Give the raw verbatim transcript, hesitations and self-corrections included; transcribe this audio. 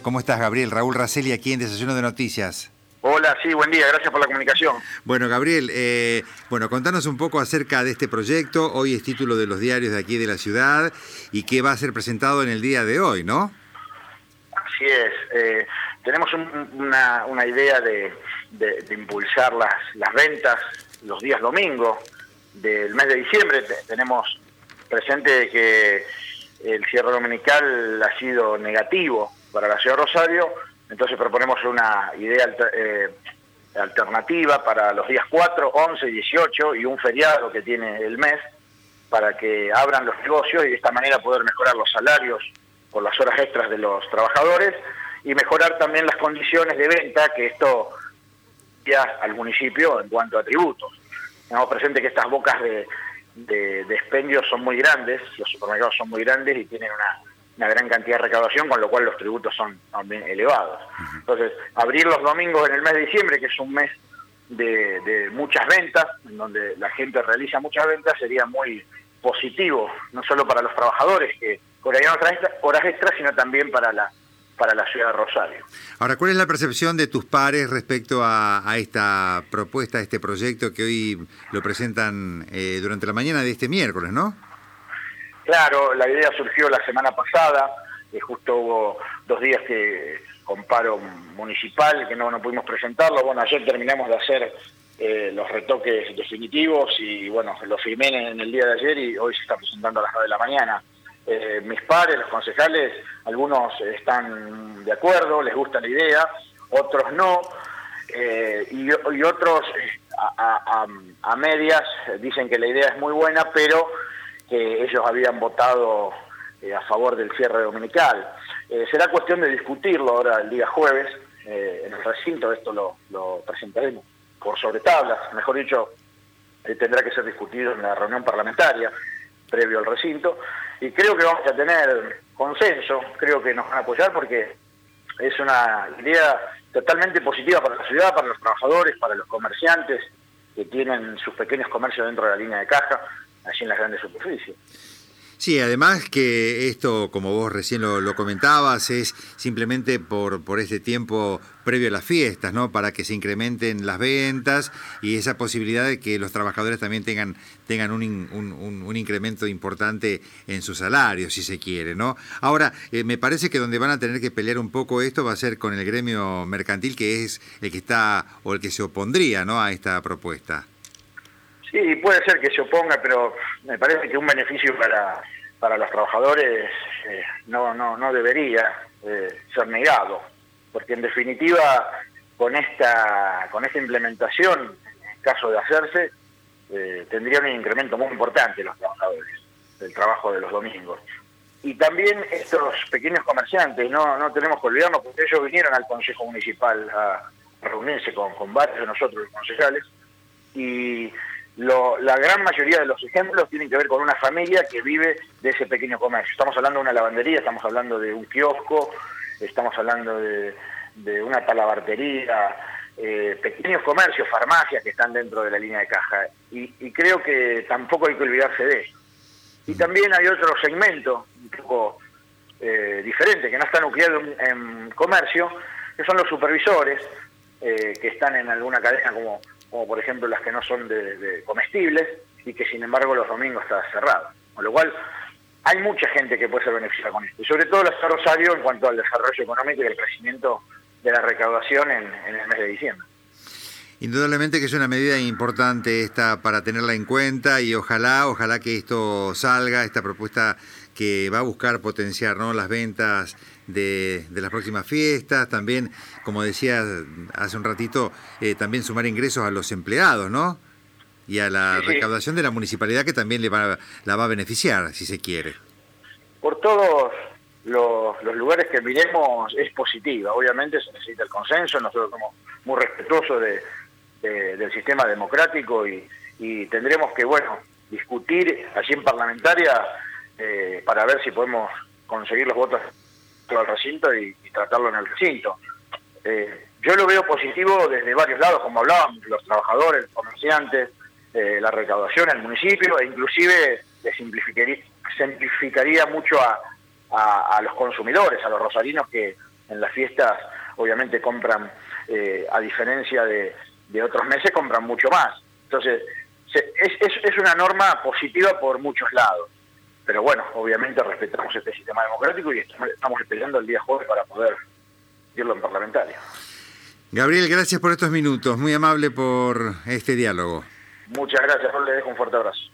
¿Cómo estás, Gabriel? Raúl Raselli aquí en Desayuno de Noticias. Hola, sí, buen día, gracias por la comunicación. Bueno, Gabriel, eh, bueno, contanos un poco acerca de este proyecto. Hoy es título de los diarios de aquí de la ciudad y que va a ser presentado en el día de hoy, ¿no? Así es. Eh, tenemos un, una, una idea de, de, de impulsar las, las ventas los días domingos del mes de diciembre. Te, tenemos presente que el cierre dominical ha sido negativo para la ciudad de Rosario, entonces proponemos una idea alter, eh, alternativa para los días cuatro, once, dieciocho y un feriado que tiene el mes, para que abran los negocios y de esta manera poder mejorar los salarios por las horas extras de los trabajadores y mejorar también las condiciones de venta, que esto ya al municipio en cuanto a tributos. Tenemos presente que estas bocas de, de, de expendios son muy grandes, los supermercados son muy grandes y tienen una, una gran cantidad de recaudación, con lo cual los tributos son también elevados. Entonces, abrir los domingos en el mes de diciembre, que es un mes de, de muchas ventas, en donde la gente realiza muchas ventas, sería muy positivo, no solo para los trabajadores que cobrarían horas extras, sino también para la para la ciudad de Rosario. Ahora, ¿cuál es la percepción de tus pares respecto a, a esta propuesta, a este proyecto que hoy lo presentan eh, durante la mañana de este miércoles, no? Claro, la idea surgió la semana pasada, eh, justo hubo dos días que con paro municipal, que no, no pudimos presentarlo. Bueno, ayer terminamos de hacer eh, los retoques definitivos y bueno, lo firmé en el día de ayer y hoy se está presentando a las nueve de la mañana. Eh, mis pares, los concejales, algunos están de acuerdo, les gusta la idea, otros no, eh, y, y otros a, a, a medias dicen que la idea es muy buena, pero que ellos habían votado eh, a favor del cierre dominical. Eh, será cuestión de discutirlo ahora el día jueves eh, en el recinto. Esto lo, lo presentaremos por sobre tablas, mejor dicho, eh, tendrá que ser discutido en la reunión parlamentaria previo al recinto, y creo que vamos a tener consenso, creo que nos van a apoyar porque es una idea totalmente positiva para la ciudad, para los trabajadores, para los comerciantes que tienen sus pequeños comercios dentro de la línea de caja, allí en las grandes superficies. Sí, además que esto, como vos recién lo, lo comentabas, es simplemente por, por este tiempo previo a las fiestas, ¿no? Para que se incrementen las ventas y esa posibilidad de que los trabajadores también tengan tengan un, un, un, un incremento importante en su salario, si se quiere, ¿no? Ahora, eh, me parece que donde van a tener que pelear un poco esto va a ser con el gremio mercantil, que es el que está o el que se opondría, ¿no?, a esta propuesta. Sí, puede ser que se oponga, pero me parece que un beneficio para, para los trabajadores eh, no, no, no debería eh, ser negado, porque en definitiva con esta, con esta implementación, en caso de hacerse, eh, tendrían un incremento muy importante los trabajadores del trabajo de los domingos. Y también estos pequeños comerciantes, no, no tenemos que olvidarnos, porque ellos vinieron al Consejo Municipal a reunirse con, con varios de nosotros, los concejales, y Lo, la gran mayoría de los ejemplos tienen que ver con una familia que vive de ese pequeño comercio. Estamos hablando de una lavandería, estamos hablando de un kiosco, estamos hablando de, de una talabartería, eh, pequeños comercios, farmacias que están dentro de la línea de caja. Y, y creo que tampoco hay que olvidarse de eso. Y también hay otro segmento un poco eh, diferente, que no está nucleado en, en comercio, que son los supervisores, eh, que están en alguna cadena como... como por ejemplo las que no son de, de comestibles, y que sin embargo los domingos está cerrado. Con lo cual, hay mucha gente que puede ser beneficiada con esto, y sobre todo la ciudad de Rosario en cuanto al desarrollo económico y el crecimiento de la recaudación en, en el mes de diciembre. Indudablemente que es una medida importante esta para tenerla en cuenta, y ojalá, ojalá que esto salga, esta propuesta que va a buscar potenciar, ¿no?, las ventas de, de las próximas fiestas, también, como decía hace un ratito, eh, también sumar ingresos a los empleados, ¿no?, y a la sí, recaudación sí. de la municipalidad, que también le va, la va a beneficiar, si se quiere. Por todos los, los lugares que miremos es positiva, obviamente se necesita el consenso, nosotros somos muy respetuosos de, de, del sistema democrático y, y tendremos que, bueno, discutir allí en parlamentaria eh, para ver si podemos conseguir los votos al recinto y, y tratarlo en el recinto. Eh, yo lo veo positivo desde varios lados, como hablábamos, los trabajadores, los comerciantes, eh, la recaudación en el municipio, e inclusive le simplificaría, simplificaría mucho a, a, a los consumidores, a los rosarinos que en las fiestas pensionistas obviamente compran, eh, a diferencia de, de otros meses, compran mucho más. Entonces, se, es, es, es una norma positiva por muchos lados. Pero bueno, obviamente respetamos este sistema democrático y estamos, estamos esperando el día jueves para poder irlo en parlamentario. Gabriel, gracias por estos minutos. Muy amable por este diálogo. Muchas gracias, le dejo un fuerte abrazo.